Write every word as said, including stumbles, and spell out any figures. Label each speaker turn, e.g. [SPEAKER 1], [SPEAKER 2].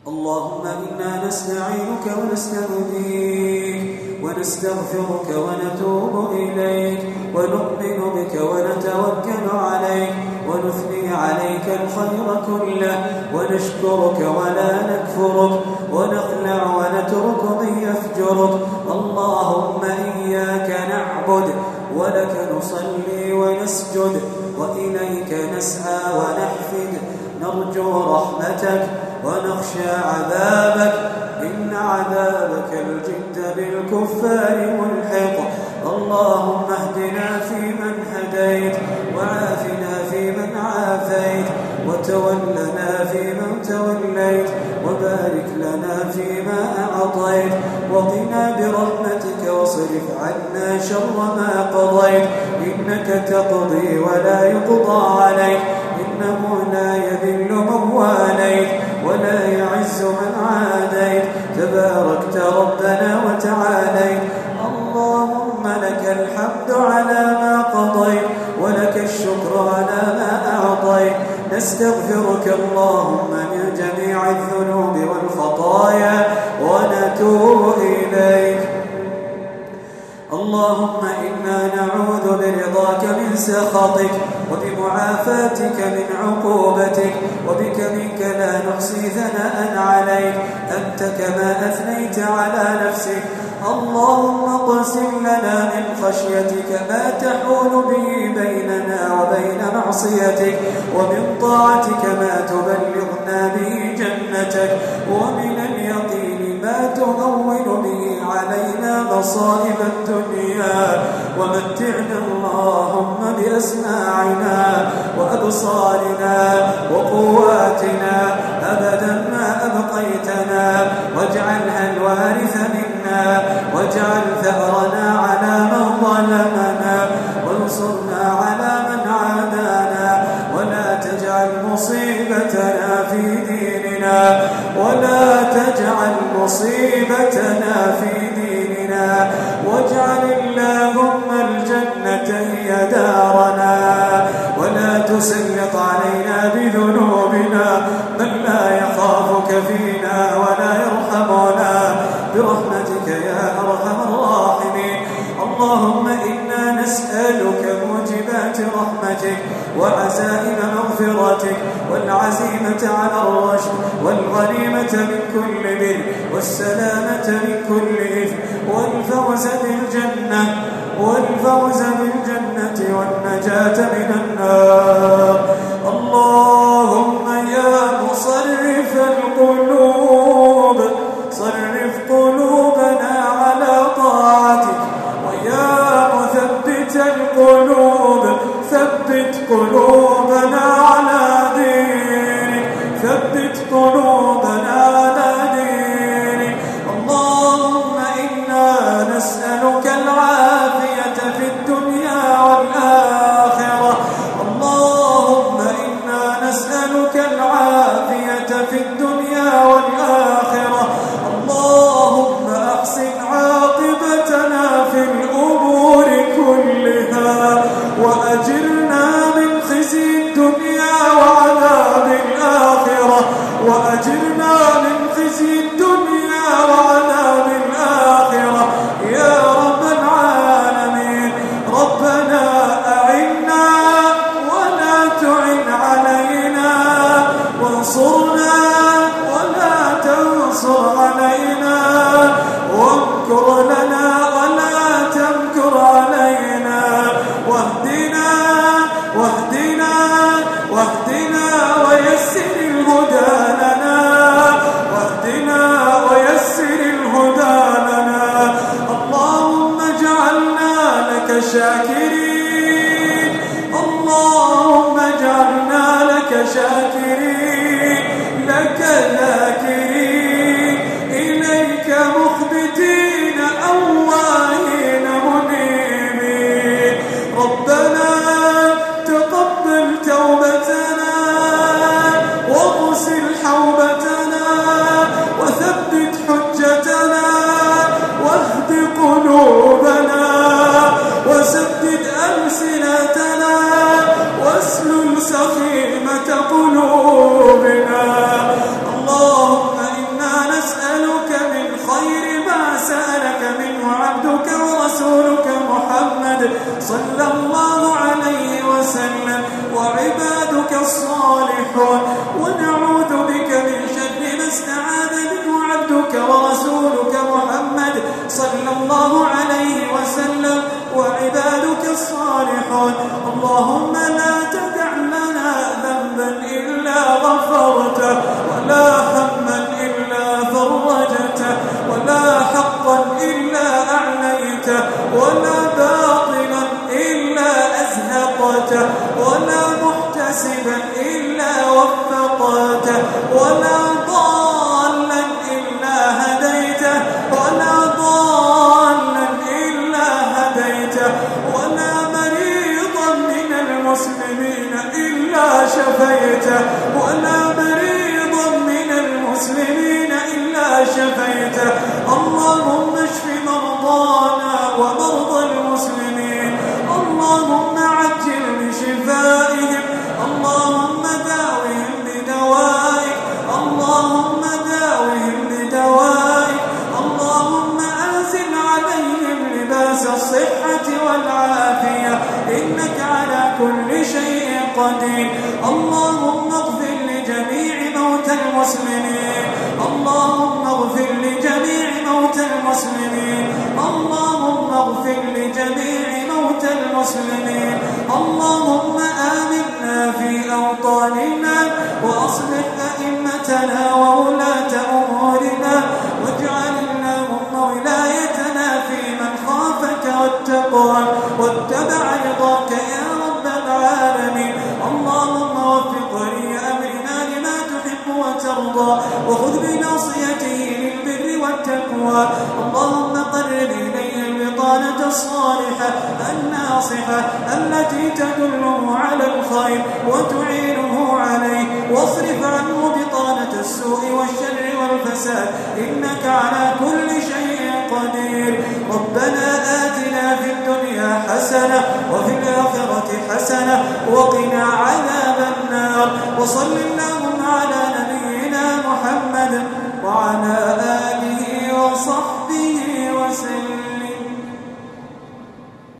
[SPEAKER 1] اللهم إنا نستعينك ونستهديك ونستغفرك ونتوب إليك ونؤمن بك ونتوكل عليك ونثني عليك الخير كله ونشكرك ولا نكفرك ونخلع ونترك من يفجرك. اللهم إياك نعبد ولك نصلي ونسجد وإليك نسعى ونحفد نرجو رحمتك ونخشى عذابك إن عذابك الجد بالكفار ملحق. اللهم اهدنا فيمن هديت وعافنا فيمن عافيت وتولنا فيمن توليت وبارك لنا فيما أعطيت وقنا برحمتك واصرف عنا شر ما قضيت إنك تقضي ولا يقضى عليك إنه لا يذل من واليت ولا يعز من عاديت تباركت ربنا وتعاليت. اللهم لك الحمد على ما قضيت ولك الشكر على ما أعطيت. نستغفرك اللهم من جميع الذنوب والخطايا ونتوب إليك. اللهم إنا نعوذ برضاك من سخطك وبمعافاتك من عقوبتك وبك منك لا نحصي ثناء عليك أنت كما أثنيت على نفسك. اللهم اقسم لنا من خشيتك ما تحول به بيننا وبين معصيتك ومن طاعتك ما تبلغنا به جنتك ومن اليقين ما تهون به علينا مصائب الدنيا ومتعنا اللهم بأسماعنا وأبصارنا وقواتنا أبدا ما أبقيتنا واجعلها الوارث منا واجعل ثأرنا على من ظلمنا وانصرنا على من عادانا ولا تجعل مصيبتنا في ديننا ولا تجعل مصيبتنا في ديننا واجعل اللهم الجنة هي دارنا ولا تسلط علينا بذنوبنا من لا يخافك فينا ولا يرحمنا برحمتك يا أرحم الراحمين. اللهم إنا نسألك موجبات رحمتك وعزائم مغفرتك والعزيمة على الرشد والغنيمة من كل بر والسلامة من كل إثم والفوز بالجنة والفوز بالجنة والنجاة من النار. اللهم يا مصرف القلوب صرف قلوبنا على طاعتك ويا مثبت القلوب ثبت قلوبنا على دينك ثبت قلوبنا على دينك. اللهم إنا نسألك العافية في الدنيا والآخرة. اللهم إنا نسألك العافية في الدنيا والآخرة. اللهم أحسن عاقبتنا في الأمور كلها وأجرنا من خزي الدنيا وعذاب الآخرة وأجرنا من خزي الدنيا وعذاب الآخرة يا رب العالمين. ربنا أعنا ولا تعن علينا وانصرنا ولا تنصر علينا وامكر لنا ولا تمكر علينا واهدنا واهدنا واهدنا ويسر الهدى لنا واهدنا صلى الله عليه وسلم وعبادك الصالحون. اللهم لا تدع لنا ذنبا إلا غفرته، ولا هما إلا فرجته، ولا حقا إلا أعليته، ولا باطلا إلا أزهقته، ولا محتسبا إلا وفقته، ولا ضالا إلا هديته، ولا ضالا إلا هديته، ولا مريضا من المسلمين إلا شفيته، ولا مريضا من المسلمين إلا شفيته. اللهم اشف مرضانا ومرضى المسلمين، اللهم عجل بشفائهم، اللهم داوهم بدوائك، اللهم داوهم بدوائك، اللهم أنزل عليهم لباس الصحة والعافية، إنك على كل شيء قدير. اللهم اغفر لجميع موتى المسلمين، اللهم اغفر لجميع موتى المسلمين، اللهم اغفر لجميع موتى المسلمين. اللهم آمنا في أوطاننا، وأصلح أئمتنا وولاة أمورنا، واجعل اللهم ولايتنا في من خافك واتقاك واتبع رضاك يا رب العالمين. اللهم وفق ولي أمرنا لما تحب وترضى، وخذ بناصيته للبر والتقوى. اللهم قرب إليه البطانة الصالحة الناصحة التي تدله على الخير وتعينه عليه، واصرف عنه بطانة السوء والشر والفساد، إنك على كل شيء قدير. ربنا آتنا في الدنيا حسنة وفي الآخرة حسنة وقنا عذاب النار، وصل اللهم على